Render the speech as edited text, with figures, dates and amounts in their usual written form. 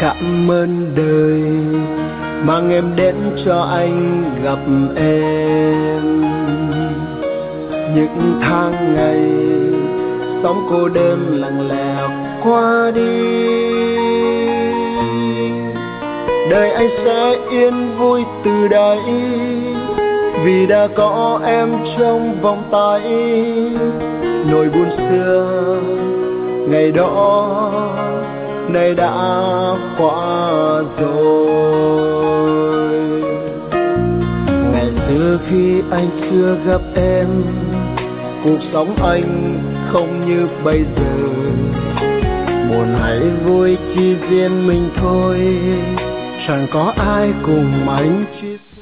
cảm ơn đời mang em đến cho anh gặp em. Những tháng ngày sống cô đơn lặng lẽ qua đi, đời anh sẽ yên vui từ đây vì đã có em trong vòng tay. Nỗi buồn xưa ngày đó nay đã qua rồi. Ngày xưa khi anh chưa gặp em, cuộc sống anh không như bây giờ. Buồn hay vui chỉ riêng mình thôi, chẳng có ai cùng anh chia sẻ.